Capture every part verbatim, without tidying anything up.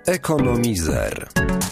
Ekonomizer.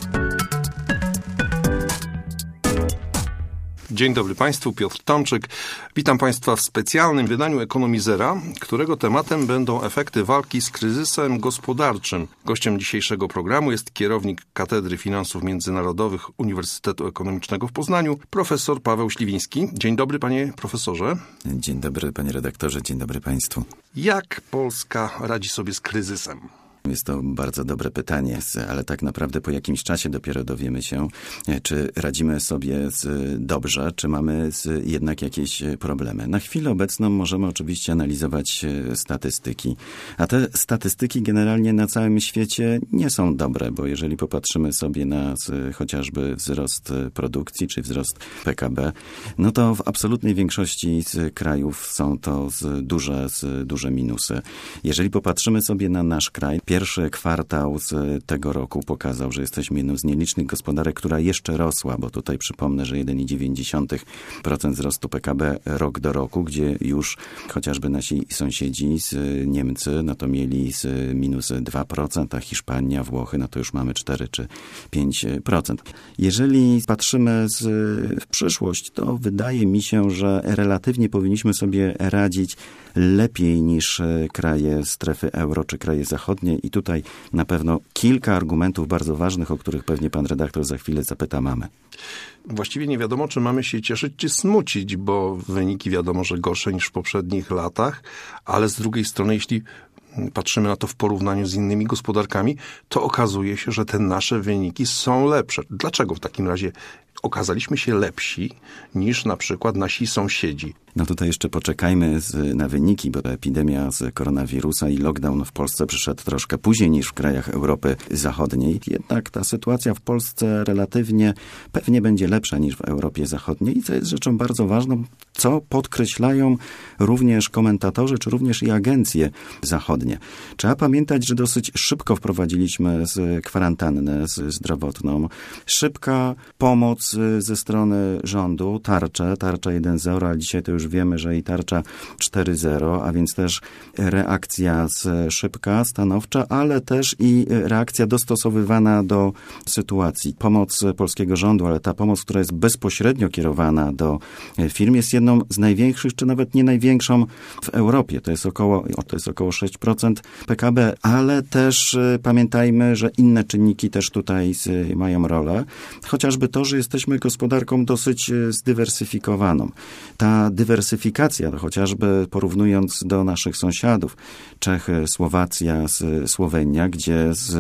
Dzień dobry Państwu, Piotr Tomczyk. Witam Państwa w specjalnym wydaniu Ekonomizera, którego tematem będą efekty walki z kryzysem gospodarczym. Gościem dzisiejszego programu jest kierownik Katedry Finansów Międzynarodowych Uniwersytetu Ekonomicznego w Poznaniu, profesor Paweł Śliwiński. Dzień dobry, panie profesorze. Dzień dobry, panie redaktorze, dzień dobry Państwu. Jak Polska radzi sobie z kryzysem? Jest to bardzo dobre pytanie, ale tak naprawdę po jakimś czasie dopiero dowiemy się, czy radzimy sobie dobrze, czy mamy jednak jakieś problemy. Na chwilę obecną możemy oczywiście analizować statystyki, a te statystyki generalnie na całym świecie nie są dobre, bo jeżeli popatrzymy sobie na chociażby wzrost produkcji, czy wzrost P K B, no to w absolutnej większości krajów są to duże, duże minusy. Jeżeli popatrzymy sobie na nasz kraj, pierwszy kwartał z tego roku pokazał, że jesteśmy jedną z nielicznych gospodarek, która jeszcze rosła, bo tutaj przypomnę, że jeden przecinek dziewięć procent wzrostu P K B rok do roku, gdzie już chociażby nasi sąsiedzi z Niemcy, no to mieli z minus dwa procent, a Hiszpania, Włochy, no to już mamy cztery czy pięć procent. Jeżeli patrzymy z, w przyszłość, to wydaje mi się, że relatywnie powinniśmy sobie radzić lepiej niż kraje strefy euro czy kraje zachodnie i tutaj na pewno kilka argumentów bardzo ważnych, o których pewnie pan redaktor za chwilę zapyta, mamy. Właściwie nie wiadomo, czy mamy się cieszyć, czy smucić, bo wyniki wiadomo, że gorsze niż w poprzednich latach, ale z drugiej strony, jeśli patrzymy na to w porównaniu z innymi gospodarkami, to okazuje się, że te nasze wyniki są lepsze. Dlaczego w takim razie okazaliśmy się lepsi niż na przykład nasi sąsiedzi? No tutaj jeszcze poczekajmy z, na wyniki, bo epidemia z koronawirusa i lockdown w Polsce przyszedł troszkę później niż w krajach Europy Zachodniej. Jednak ta sytuacja w Polsce relatywnie pewnie będzie lepsza niż w Europie Zachodniej i co jest rzeczą bardzo ważną, co podkreślają również komentatorzy, czy również i agencje zachodnie. Trzeba pamiętać, że dosyć szybko wprowadziliśmy z kwarantannę z zdrowotną. Szybka pomoc ze strony rządu, tarcze, tarcza jeden zero, ale dzisiaj to już wiemy, że i tarcza cztery zero, a więc też reakcja szybka, stanowcza, ale też i reakcja dostosowywana do sytuacji. Pomoc polskiego rządu, ale ta pomoc, która jest bezpośrednio kierowana do firm, jest jedną z największych, czy nawet nie największą w Europie. To jest około, to jest około sześć procent P K B, ale też pamiętajmy, że inne czynniki też tutaj mają rolę. Chociażby to, że jesteśmy gospodarką dosyć zdywersyfikowaną. Ta dywersyfikacja, to chociażby porównując do naszych sąsiadów, Czechy, Słowacja, Słowenia, gdzie z,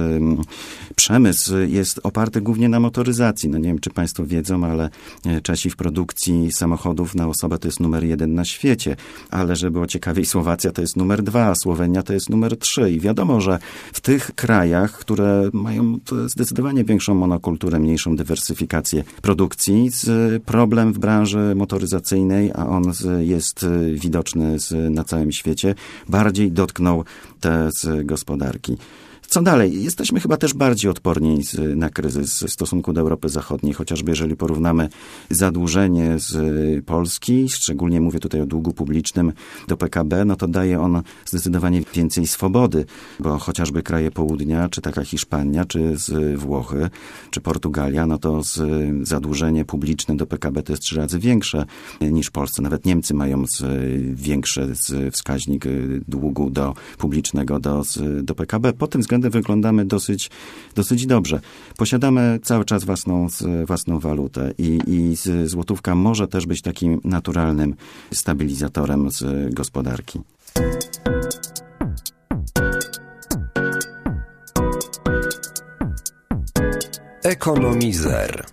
przemysł jest oparty głównie na motoryzacji. No nie wiem, czy Państwo wiedzą, ale Czesi w produkcji samochodów na osobę to jest numer jeden na świecie, ale żeby było ciekawiej, Słowacja to jest numer dwa, Słowenia to jest numer trzy i wiadomo, że w tych krajach, które mają zdecydowanie większą monokulturę, mniejszą dywersyfikację produkcji, problem w branży motoryzacyjnej, a on jest widoczny na całym świecie, bardziej dotknął te gospodarki. Co dalej? Jesteśmy chyba też bardziej odporni na kryzys w stosunku do Europy Zachodniej, chociażby jeżeli porównamy zadłużenie z Polski, szczególnie mówię tutaj o długu publicznym do P K B, no to daje on zdecydowanie więcej swobody, bo chociażby kraje południa, czy taka Hiszpania, czy z Włochy, czy Portugalia, no to z zadłużenie publiczne do P K B to jest trzy razy większe niż w Polsce. Nawet Niemcy mają z większy z wskaźnik długu do publicznego do, do P K B. Pod tym względem wyglądamy dosyć, dosyć dobrze. Posiadamy cały czas własną, własną walutę i, i złotówka może też być takim naturalnym stabilizatorem z gospodarki. Ekonomizer.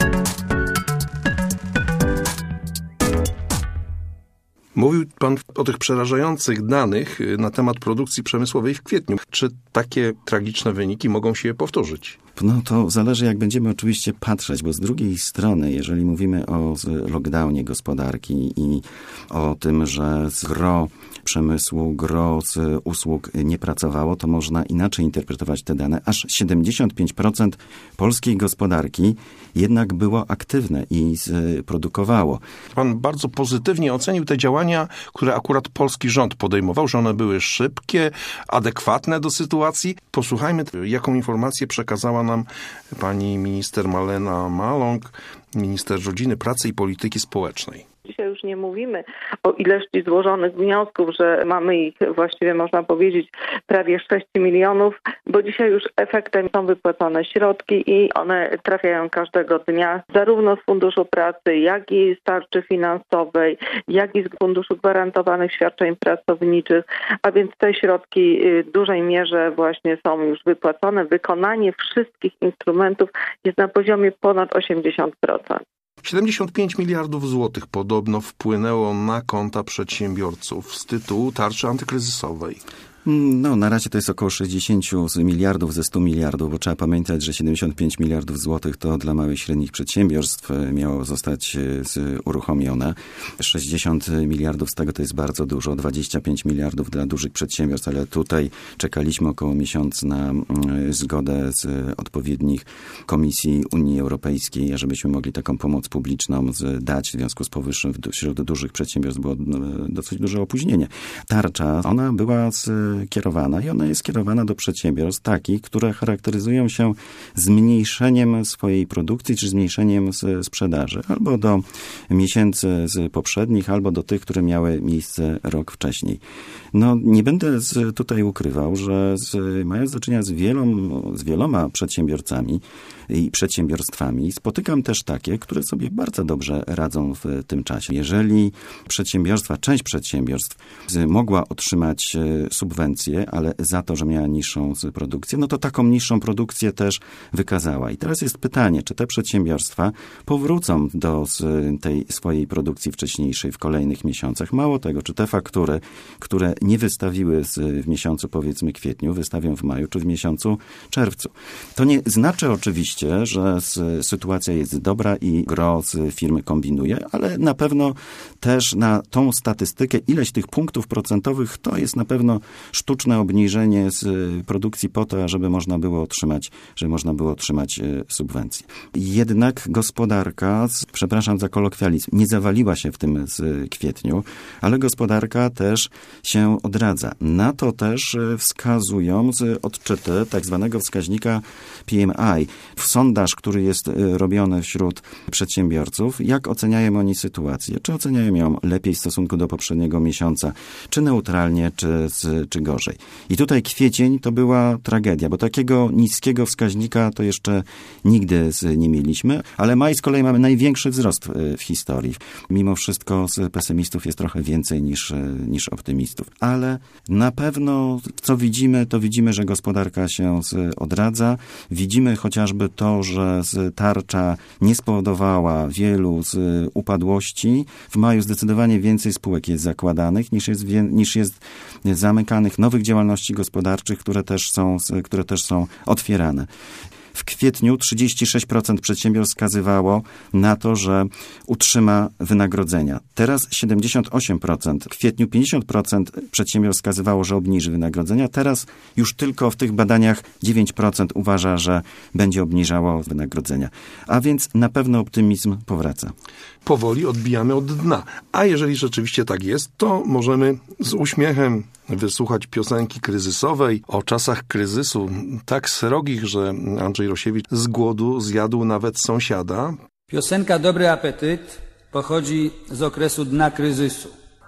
Mówił pan o tych przerażających danych na temat produkcji przemysłowej w kwietniu. Czy takie tragiczne wyniki mogą się powtórzyć? No to zależy, jak będziemy oczywiście patrzeć, bo z drugiej strony, jeżeli mówimy o lockdownie gospodarki i o tym, że gro przemysłu, gros usług nie pracowało, to można inaczej interpretować te dane. Aż siedemdziesiąt pięć procent polskiej gospodarki jednak było aktywne i produkowało. Pan bardzo pozytywnie ocenił te działania, które akurat polski rząd podejmował, że one były szybkie, adekwatne do sytuacji. Posłuchajmy, jaką informację przekazała nam pani minister Malena Maląg, minister rodziny, pracy i polityki społecznej. Dzisiaj już nie mówimy o ilości złożonych wniosków, że mamy ich właściwie, można powiedzieć, prawie sześć milionów, bo dzisiaj już efektem są wypłacone środki i one trafiają każdego dnia, zarówno z Funduszu Pracy, jak i z tarczy finansowej, jak i z Funduszu Gwarantowanych Świadczeń Pracowniczych, a więc te środki w dużej mierze właśnie są już wypłacone. Wykonanie wszystkich instrumentów jest na poziomie ponad osiemdziesiąt procent. siedemdziesiąt pięć miliardów złotych podobno wpłynęło na konta przedsiębiorców z tytułu tarczy antykryzysowej. No, na razie to jest około sześćdziesiąt miliardów ze stu miliardów, bo trzeba pamiętać, że siedemdziesiąt pięć miliardów złotych to dla małych i średnich przedsiębiorstw miało zostać uruchomione. sześćdziesiąt miliardów z tego to jest bardzo dużo, dwadzieścia pięć miliardów dla dużych przedsiębiorstw, ale tutaj czekaliśmy około miesiąc na zgodę z odpowiednich komisji Unii Europejskiej, żebyśmy mogli taką pomoc publiczną dać. W związku z powyższym wśród dużych przedsiębiorstw było dosyć duże opóźnienie. Tarcza, ona była z kierowana i ona jest kierowana do przedsiębiorstw takich, które charakteryzują się zmniejszeniem swojej produkcji czy zmniejszeniem sprzedaży. Albo do miesięcy z poprzednich, albo do tych, które miały miejsce rok wcześniej. No, nie będę z, tutaj ukrywał, że z, mając do czynienia z, wieloma, z wieloma przedsiębiorcami i przedsiębiorstwami, spotykam też takie, które sobie bardzo dobrze radzą w tym czasie. Jeżeli przedsiębiorstwa, część przedsiębiorstw mogła otrzymać subwencję, ale za to, że miała niższą produkcję, no to taką niższą produkcję też wykazała. I teraz jest pytanie, czy te przedsiębiorstwa powrócą do tej swojej produkcji wcześniejszej w kolejnych miesiącach. Mało tego, czy te faktury, które nie wystawiły w miesiącu, powiedzmy, kwietniu, wystawią w maju czy w miesiącu czerwcu. To nie znaczy oczywiście, że sytuacja jest dobra i gros firmy kombinuje, ale na pewno też na tą statystykę, ileś tych punktów procentowych, to jest na pewno sztuczne obniżenie z produkcji po to, żeby można było otrzymać, żeby można było otrzymać subwencje. Jednak gospodarka, przepraszam za kolokwializm, nie zawaliła się w tym kwietniu, ale gospodarka też się odradza. Na to też wskazują odczyty tak zwanego wskaźnika P M I. Sondaż, który jest robiony wśród przedsiębiorców, jak oceniają oni sytuację? Czy oceniają ją lepiej w stosunku do poprzedniego miesiąca, czy neutralnie, czy, czy gorzej? I tutaj kwiecień to była tragedia, bo takiego niskiego wskaźnika to jeszcze nigdy nie mieliśmy, ale maj z kolei mamy największy wzrost w historii. Mimo wszystko z pesymistów jest trochę więcej niż, niż optymistów. Ale na pewno, co widzimy, to widzimy, że gospodarka się odradza. Widzimy chociażby to, że tarcza nie spowodowała wielu z upadłości. W maju zdecydowanie więcej spółek jest zakładanych niż jest, niż jest zamykanych, nowych działalności gospodarczych, które też są, które też są otwierane. W kwietniu trzydzieści sześć procent przedsiębiorstw wskazywało na to, że utrzyma wynagrodzenia. Teraz siedemdziesiąt osiem procent. W kwietniu pięćdziesiąt procent przedsiębiorstw wskazywało, że obniży wynagrodzenia. Teraz już tylko w tych badaniach dziewięć procent uważa, że będzie obniżało wynagrodzenia. A więc na pewno optymizm powraca. Powoli odbijamy od dna. A jeżeli rzeczywiście tak jest, to możemy z uśmiechem wysłuchać piosenki kryzysowej o czasach kryzysu, tak srogich, że Andrzej Rosiewicz z głodu zjadł nawet sąsiada. Piosenka Dobry Apetyt pochodzi z okresu dna kryzysu.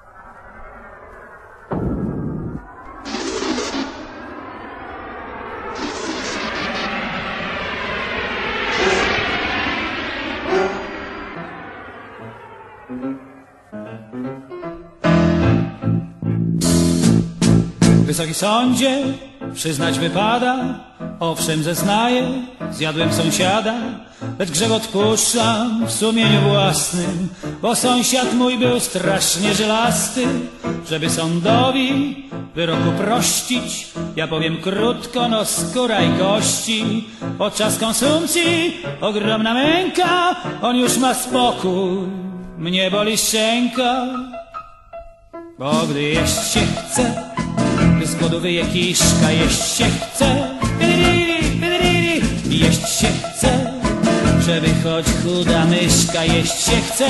Wysoki sądzie, przyznać wypada, owszem zeznaję, zjadłem sąsiada, lecz grzech odpuszczam w sumieniu własnym, bo sąsiad mój był strasznie żelasty. Żeby sądowi wyroku prościć, ja powiem krótko, no skóra i kości. Podczas konsumpcji ogromna męka, on już ma spokój, mnie boli szczęka. Bo gdy jeść się chce, gdy z głodu wyje kiszka, jeść się chce, i jeść się chce, żeby choć chuda myszka, jeść się chce.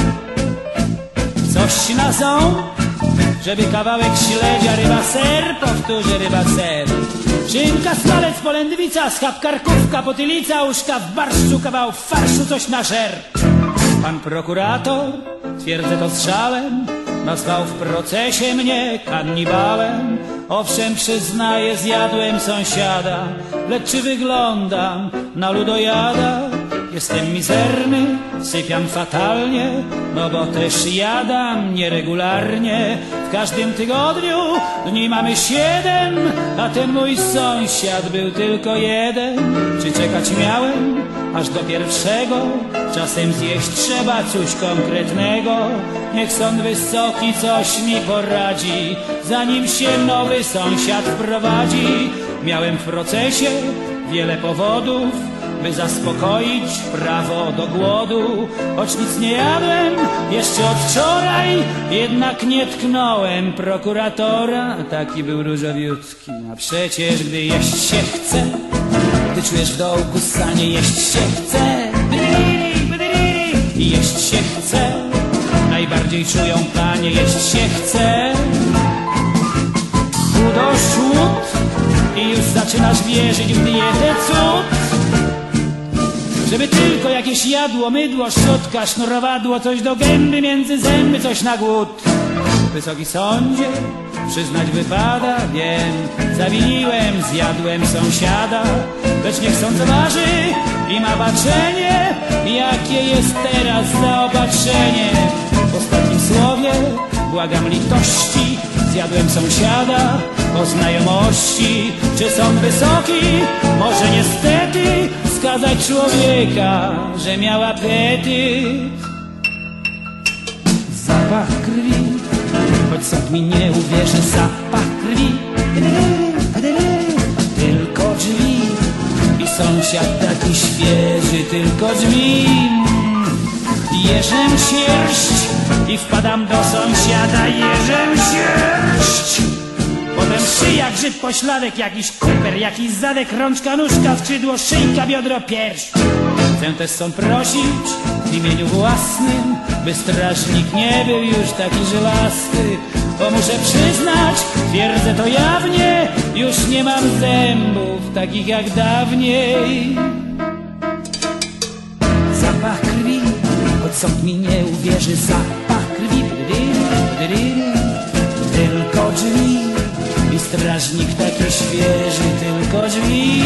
Coś na ząb, żeby kawałek śledzia, ryba, ser, powtórzę, ryba, ser. Szynka, smalec, polędwica, schab, karkówka, potylica, uszka w barszczu, kawał farszu, coś na żer. Pan prokurator, twierdzę to strzałem, nazwał w procesie mnie kanibałem. Owszem, przyznaję, zjadłem sąsiada, lecz czy wyglądam na ludojada? Jestem mizerny, sypiam fatalnie, no bo też jadam nieregularnie. W każdym tygodniu dni mamy siedem, a ten mój sąsiad był tylko jeden. Czy czekać miałem aż do pierwszego? Czasem zjeść trzeba coś konkretnego. Niech sąd wysoki coś mi poradzi, zanim się nowy sąsiad wprowadzi. Miałem w procesie wiele powodów, by zaspokoić prawo do głodu. Choć nic nie jadłem jeszcze od wczoraj, jednak nie tknąłem prokuratora. Taki był różowiutki. A przecież gdy jeść się chce, gdy czujesz w dołku ssanie, jeść się chce, i jeść się chce, najbardziej czują panie, jeść się chce. Chudo, szłód i już zaczynasz wierzyć w dietę cud. Żeby tylko jakieś jadło, mydło, szczotka, sznurowadło, coś do gęby, między zęby, coś na głód. Wysoki sądzie, przyznać wypada, wiem, zawiniłem, zjadłem sąsiada. Lecz niech sąd zważy i ma baczenie, jakie jest teraz zaopatrzenie. W ostatnim słowie błagam litości, zjadłem sąsiada o znajomości. Czy sąd wysoki może niestety skazać człowieka, że miał apetyt? Zapach krwi, choć sąd mi nie uwierzy, zapach krwi, tylko drzwi i sąsiad taki świeży, tylko drzwi. Jeżem sierść i wpadam do sąsiada, jeżem sierść. Potem szyja, grzyb, pośladek, jakiś kuper, jakiś zadek, rączka, nóżka, skrzydło, szyjka, biodro, pierś. Chcę też sąd prosić w imieniu własnym, by strażnik nie był już taki żelasty. Bo muszę przyznać, twierdzę to jawnie, już nie mam zębów takich jak dawniej. Zapach krwi, choć sąd mi nie uwierzy, zapach krwi, tylko drzwi i strażnik taki świeży, tylko drzwi.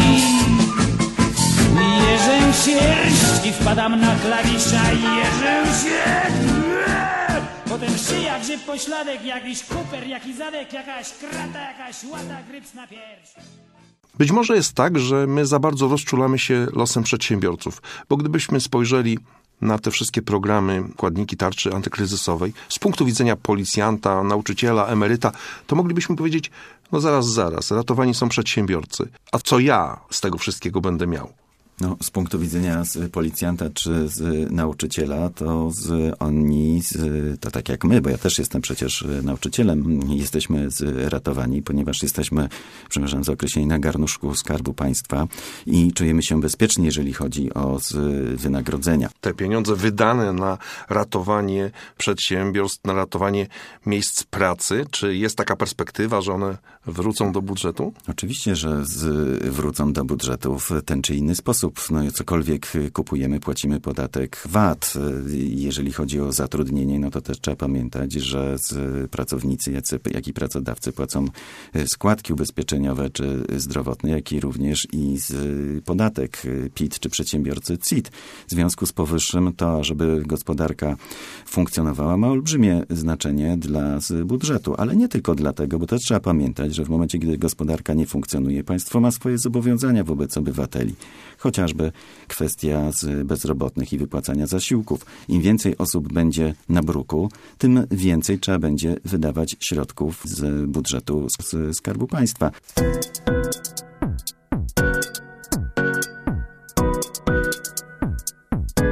Jeżem sierść i wpadam na klawisza, jeżem sierść. Potem szyja, grzyb, pośladek, jakiś kuper, jakiś zadek, jakaś krata, jakaś łata, gryps na pierś. Być może jest tak, że my za bardzo rozczulamy się losem przedsiębiorców, bo gdybyśmy spojrzeli na te wszystkie programy, składniki tarczy antykryzysowej, z punktu widzenia policjanta, nauczyciela, emeryta, to moglibyśmy powiedzieć, no zaraz, zaraz, ratowani są przedsiębiorcy. A co ja z tego wszystkiego będę miał? No, z punktu widzenia z policjanta czy z nauczyciela, to z, oni, z, to tak jak my, bo ja też jestem przecież nauczycielem, jesteśmy z, ratowani, ponieważ jesteśmy, przepraszam za określenie, na garnuszku Skarbu Państwa i czujemy się bezpiecznie, jeżeli chodzi o z, wynagrodzenia. Te pieniądze wydane na ratowanie przedsiębiorstw, na ratowanie miejsc pracy, czy jest taka perspektywa, że one wrócą do budżetu? Oczywiście, że z, wrócą do budżetu w ten czy inny sposób. No, cokolwiek kupujemy, płacimy podatek V A T. Jeżeli chodzi o zatrudnienie, no to też trzeba pamiętać, że pracownicy, jak i pracodawcy płacą składki ubezpieczeniowe czy zdrowotne, jak i również i podatek P I T czy przedsiębiorcy C I T. W związku z powyższym to, żeby gospodarka funkcjonowała, ma olbrzymie znaczenie dla budżetu, ale nie tylko dlatego, bo też trzeba pamiętać, że w momencie, gdy gospodarka nie funkcjonuje, państwo ma swoje zobowiązania wobec obywateli. Chociażby kwestia z bezrobotnych i wypłacania zasiłków. Im więcej osób będzie na bruku, tym więcej trzeba będzie wydawać środków z budżetu z Skarbu Państwa.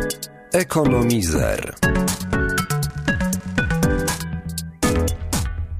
Ekonomizer.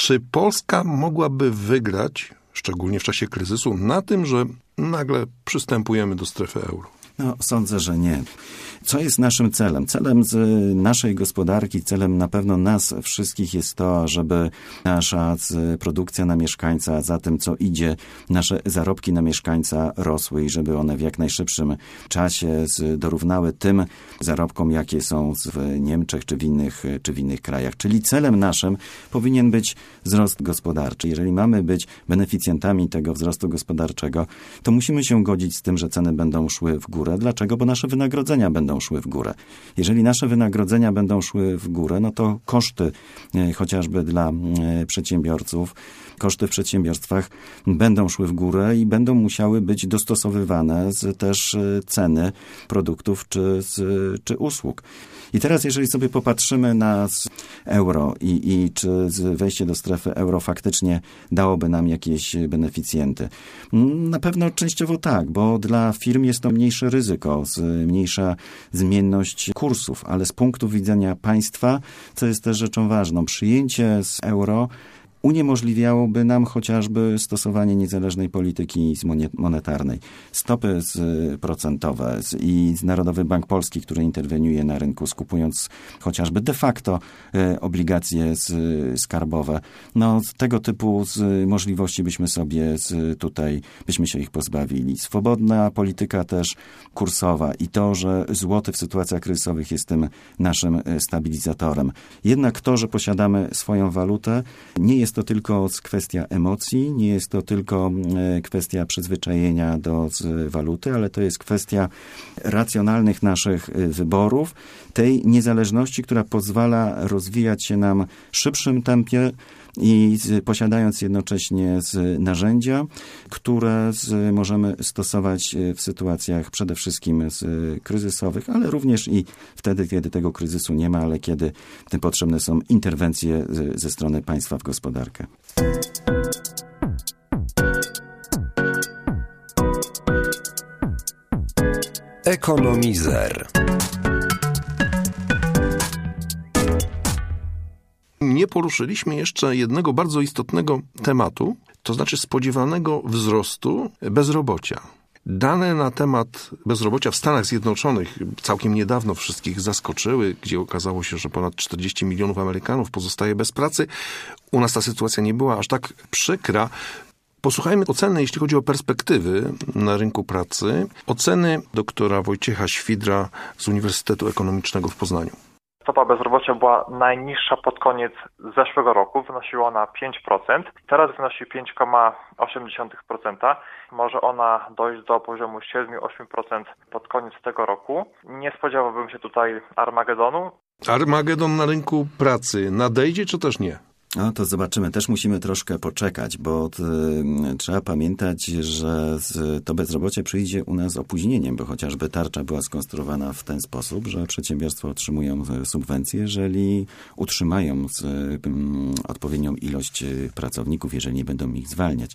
Czy Polska mogłaby wygrać, szczególnie w czasie kryzysu, na tym, że nagle przystępujemy do strefy euro? No, sądzę, że nie. Co jest naszym celem? Celem z naszej gospodarki, celem na pewno nas wszystkich jest to, żeby nasza produkcja na mieszkańca, a za tym co idzie, nasze zarobki na mieszkańca rosły i żeby one w jak najszybszym czasie dorównały tym zarobkom, jakie są w Niemczech czy w innych, czy w innych krajach. Czyli celem naszym powinien być wzrost gospodarczy. Jeżeli mamy być beneficjentami tego wzrostu gospodarczego, to musimy się godzić z tym, że ceny będą szły w górę. Dlaczego? Bo nasze wynagrodzenia będą szły w górę. Jeżeli nasze wynagrodzenia będą szły w górę, no to koszty e, chociażby dla e, przedsiębiorców, koszty w przedsiębiorstwach będą szły w górę i będą musiały być dostosowywane z też e, ceny produktów czy, z, czy usług. I teraz, jeżeli sobie popatrzymy na euro i, i czy wejście do strefy euro faktycznie dałoby nam jakieś beneficjenty. Na pewno częściowo tak, bo dla firm jest to mniejsze ryzyko, mniejsza zmienność kursów, ale z punktu widzenia państwa, co jest też rzeczą ważną, przyjęcie z euro uniemożliwiałoby nam chociażby stosowanie niezależnej polityki monetarnej. Stopy procentowe i Narodowy Bank Polski, który interweniuje na rynku, skupując chociażby de facto obligacje skarbowe. No, tego typu możliwości byśmy sobie tutaj, byśmy się ich pozbawili. Swobodna polityka też kursowa i to, że złoty w sytuacjach kryzysowych jest tym naszym stabilizatorem. Jednak to, że posiadamy swoją walutę, nie jest to tylko kwestia emocji, nie jest to tylko kwestia przyzwyczajenia do waluty, ale to jest kwestia racjonalnych naszych wyborów, tej niezależności, która pozwala rozwijać się nam w szybszym tempie i posiadając jednocześnie narzędzia, które możemy stosować w sytuacjach przede wszystkim kryzysowych, ale również i wtedy, kiedy tego kryzysu nie ma, ale kiedy tym potrzebne są interwencje ze strony państwa w gospodarkę. Ekonomizer. Nie poruszyliśmy jeszcze jednego bardzo istotnego tematu, to znaczy spodziewanego wzrostu bezrobocia. Dane na temat bezrobocia w Stanach Zjednoczonych całkiem niedawno wszystkich zaskoczyły, gdzie okazało się, że ponad czterdzieści milionów Amerykanów pozostaje bez pracy. U nas ta sytuacja nie była aż tak przykra. Posłuchajmy oceny, jeśli chodzi o perspektywy na rynku pracy. Oceny doktora Wojciecha Świdra z Uniwersytetu Ekonomicznego w Poznaniu. Stopa bezrobocia była najniższa pod koniec zeszłego roku, wynosiła ona pięć procent. Teraz wynosi pięć przecinek osiem procent. Może ona dojść do poziomu siedem do ośmiu procent pod koniec tego roku. Nie spodziewałbym się tutaj Armagedonu. Armagedon na rynku pracy nadejdzie, czy też nie? No to zobaczymy. Też musimy troszkę poczekać, bo y, trzeba pamiętać, że z, to bezrobocie przyjdzie u nas z opóźnieniem, bo chociażby tarcza była skonstruowana w ten sposób, że przedsiębiorstwa otrzymują subwencje, jeżeli utrzymają z, y, odpowiednią ilość pracowników, jeżeli nie będą ich zwalniać.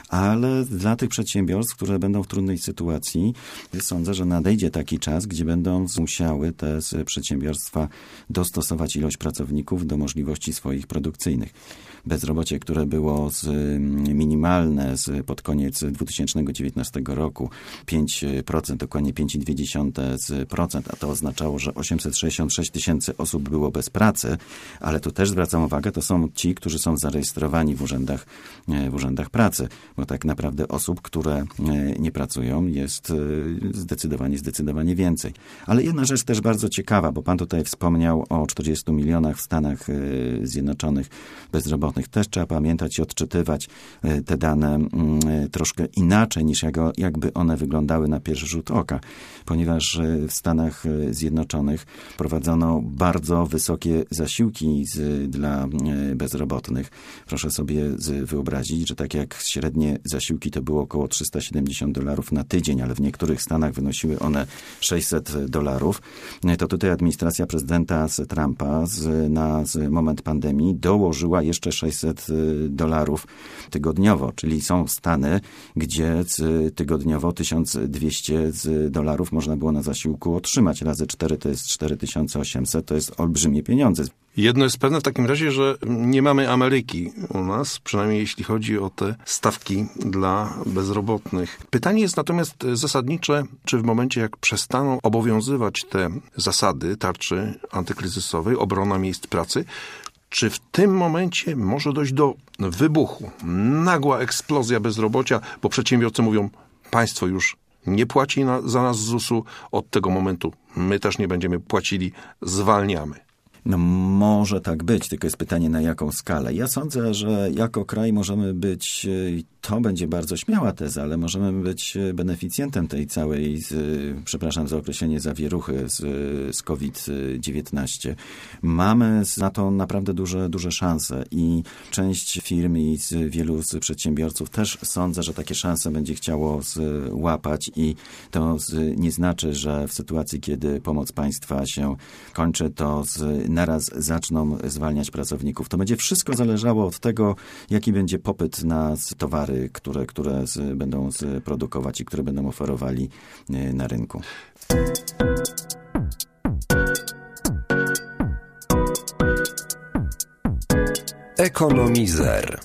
Ale dla tych przedsiębiorstw, które będą w trudnej sytuacji, sądzę, że nadejdzie taki czas, gdzie będą musiały te przedsiębiorstwa dostosować ilość pracowników do możliwości swoich produkcyjnych. Bezrobocie, które było z, minimalne z, pod koniec dwa tysiące dziewiętnastego roku, pięć procent, dokładnie pięć przecinek dwa procent, a to oznaczało, że osiemset sześćdziesiąt sześć tysięcy osób było bez pracy, ale tu też zwracam uwagę, to są ci, którzy są zarejestrowani w urzędach, w urzędach pracy, bo tak naprawdę osób, które nie pracują, jest zdecydowanie, zdecydowanie więcej. Ale jedna rzecz też bardzo ciekawa, bo pan tutaj wspomniał o czterdziestu milionach w Stanach Zjednoczonych bezrobotnych. Też trzeba pamiętać i odczytywać te dane troszkę inaczej niż jakby one wyglądały na pierwszy rzut oka, ponieważ w Stanach Zjednoczonych prowadzono bardzo wysokie zasiłki z, dla bezrobotnych. Proszę sobie wyobrazić, że tak jak średnie zasiłki to było około trzysta siedemdziesiąt dolarów na tydzień, ale w niektórych stanach wynosiły one sześćset dolarów, to tutaj administracja prezydenta Trumpa z, na z moment pandemii dołożyła jeszcze sześćset dolarów tygodniowo, czyli są stany, gdzie tygodniowo tysiąc dwieście dolarów można było na zasiłku otrzymać. Razy cztery to jest cztery tysiące osiemset, to jest olbrzymie pieniądze. Jedno jest pewne w takim razie, że nie mamy Ameryki u nas, przynajmniej jeśli chodzi o te stawki dla bezrobotnych. Pytanie jest natomiast zasadnicze, czy w momencie jak przestaną obowiązywać te zasady tarczy antykryzysowej, obrona miejsc pracy, czy w tym momencie może dojść do wybuchu, nagła eksplozja bezrobocia, bo przedsiębiorcy mówią, państwo już nie płaci na, za nas z zusu, od tego momentu my też nie będziemy płacili, zwalniamy. No może tak być, tylko jest pytanie na jaką skalę. Ja sądzę, że jako kraj możemy być, to będzie bardzo śmiała teza, ale możemy być beneficjentem tej całej, z, przepraszam za określenie, zawieruchy z, z kowid dziewiętnaście. Mamy na to naprawdę duże, duże szanse i część firm i z wielu z przedsiębiorców też sądzę, że takie szanse będzie chciało złapać i to z, nie znaczy, że w sytuacji, kiedy pomoc państwa się kończy, to z, naraz zaczną zwalniać pracowników. To będzie wszystko zależało od tego, jaki będzie popyt na towary, które, które z, będą z, produkować i które będą oferowali y, na rynku. Ekonomizer.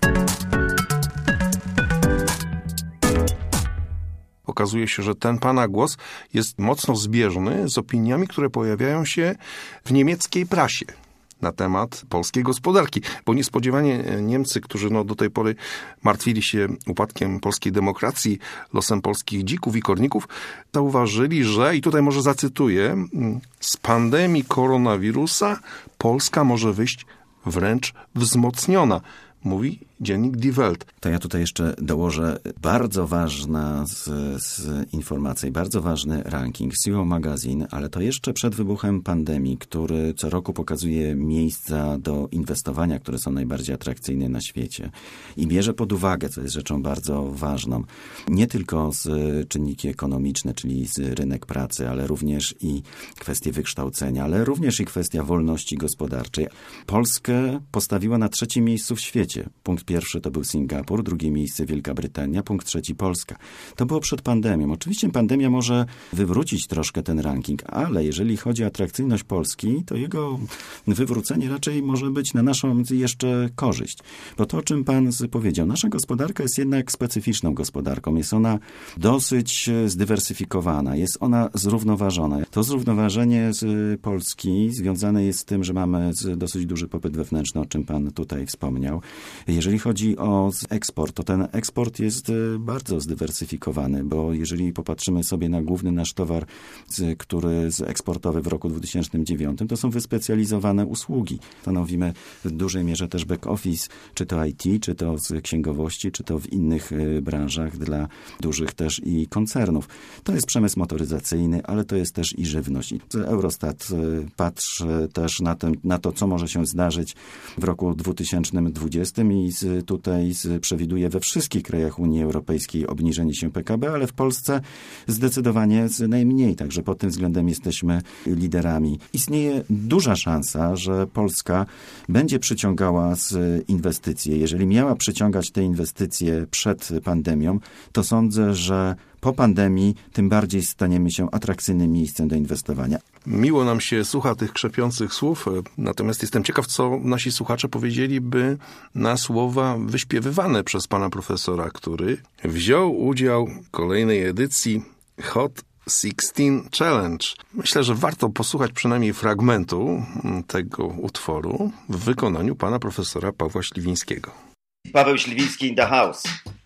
Okazuje się, że ten pana głos jest mocno zbieżny z opiniami, które pojawiają się w niemieckiej prasie na temat polskiej gospodarki, bo niespodziewanie Niemcy, którzy no do tej pory martwili się upadkiem polskiej demokracji, losem polskich dzików i korników, zauważyli, że, i tutaj może zacytuję, z pandemii koronawirusa Polska może wyjść wręcz wzmocniona. Mówi dziennik Die Welt. To ja tutaj jeszcze dołożę bardzo ważna z, z informacja, bardzo ważny ranking C E O Magazine, ale to jeszcze przed wybuchem pandemii, który co roku pokazuje miejsca do inwestowania, które są najbardziej atrakcyjne na świecie. I bierze pod uwagę, co jest rzeczą bardzo ważną, nie tylko z czynniki ekonomiczne, czyli z rynek pracy, ale również i kwestie wykształcenia, ale również i kwestia wolności gospodarczej. Polskę postawiła na trzecim miejscu w świecie. Punkt pierwszy to był Singapur, drugie miejsce Wielka Brytania, punkt trzeci Polska. To było przed pandemią. Oczywiście pandemia może wywrócić troszkę ten ranking, ale jeżeli chodzi o atrakcyjność Polski, to jego wywrócenie raczej może być na naszą jeszcze korzyść. Bo to, o czym pan powiedział, nasza gospodarka jest jednak specyficzną gospodarką. Jest ona dosyć zdywersyfikowana, jest ona zrównoważona. To zrównoważenie z Polski związane jest z tym, że mamy dosyć duży popyt wewnętrzny, o czym pan tutaj wspomniał. Jeżeli chodzi o eksport, to ten eksport jest bardzo zdywersyfikowany, bo jeżeli popatrzymy sobie na główny nasz towar, który jest eksportowy w roku dwa tysiące dziewiątym, to są wyspecjalizowane usługi. Stanowimy w dużej mierze też back office, czy to I T, czy to z księgowości, czy to w innych branżach dla dużych też i koncernów. To jest przemysł motoryzacyjny, ale to jest też i żywność. Eurostat patrzy też na, tym, na to, co może się zdarzyć w roku dwa tysiące dwudziestym i z, tutaj z, przewiduje we wszystkich krajach Unii Europejskiej obniżenie się P K B, ale w Polsce zdecydowanie z najmniej, także pod tym względem jesteśmy liderami. Istnieje duża szansa, że Polska będzie przyciągała z inwestycje. Jeżeli miała przyciągać te inwestycje przed pandemią, to sądzę, że po pandemii tym bardziej staniemy się atrakcyjnym miejscem do inwestowania. Miło nam się słucha tych krzepiących słów, natomiast jestem ciekaw, co nasi słuchacze powiedzieliby na słowa wyśpiewywane przez pana profesora, który wziął udział w kolejnej edycji Hot szesnaście Challenge. Myślę, że warto posłuchać przynajmniej fragmentu tego utworu w wykonaniu pana profesora Pawła Śliwińskiego. Paweł Śliwiński in the house.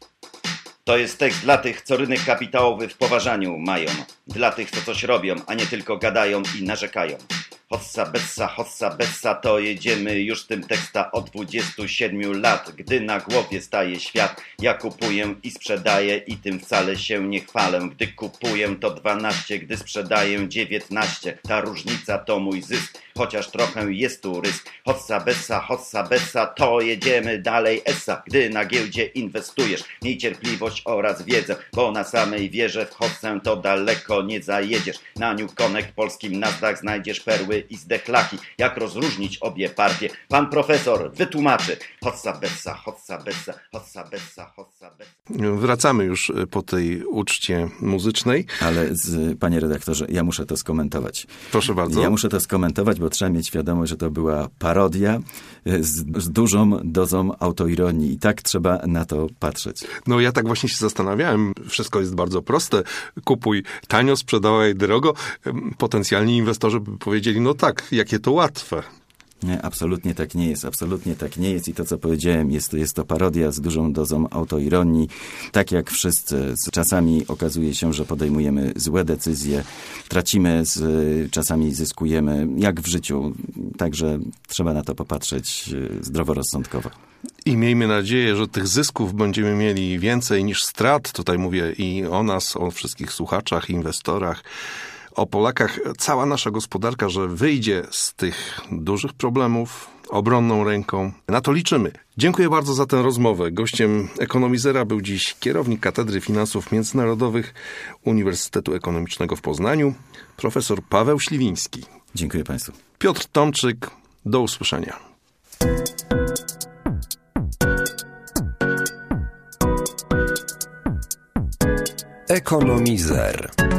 To jest tekst dla tych, co rynek kapitałowy w poważaniu mają. Dla tych, co coś robią, a nie tylko gadają i narzekają. Hossa bessa, hossa bessa, to jedziemy już tym teksta od dwudziestu siedmiu lat. Gdy na głowie staje świat, ja kupuję i sprzedaję i tym wcale się nie chwalę. Gdy kupuję to dwanaście, gdy sprzedaję dziewiętnaście. Ta różnica to mój zysk, chociaż trochę jest tu rysk. Hossa bessa, hossa bessa, to jedziemy dalej essa. Gdy na giełdzie inwestujesz, miej cierpliwość oraz wiedzę, bo na samej wierze w hossę to daleko nie zajedziesz. Na New Connect polskim Nasdaq znajdziesz perły i zdechlaki. Jak rozróżnić obie partie? Pan profesor wytłumaczy. Hossa bessa, hossa bessa, hossa bessa, hossa bessa. Wracamy już po tej uczcie muzycznej. Ale z, panie redaktorze, ja muszę to skomentować. Proszę bardzo. Ja muszę to skomentować, bo trzeba mieć świadomość, że to była parodia z, z dużą dozą autoironii i tak trzeba na to patrzeć. No ja tak właśnie się zastanawiałem. Wszystko jest bardzo proste. Kupuj tanio, sprzedawaj drogo. Potencjalni inwestorzy by powiedzieli, no tak, jakie to łatwe. Nie, absolutnie tak nie jest, absolutnie tak nie jest i to, co powiedziałem, jest to, jest to parodia z dużą dozą autoironii. Tak jak wszyscy, czasami okazuje się, że podejmujemy złe decyzje, tracimy, z, czasami zyskujemy, jak w życiu. Także trzeba na to popatrzeć zdroworozsądkowo. I miejmy nadzieję, że tych zysków będziemy mieli więcej niż strat. Tutaj mówię i o nas, o wszystkich słuchaczach, inwestorach, o Polakach. Cała nasza gospodarka, że wyjdzie z tych dużych problemów obronną ręką. Na to liczymy. Dziękuję bardzo za tę rozmowę. Gościem Ekonomizera był dziś kierownik Katedry Finansów Międzynarodowych Uniwersytetu Ekonomicznego w Poznaniu, profesor Paweł Śliwiński. Dziękuję Państwu. Piotr Tomczyk. Do usłyszenia. Ekonomizer.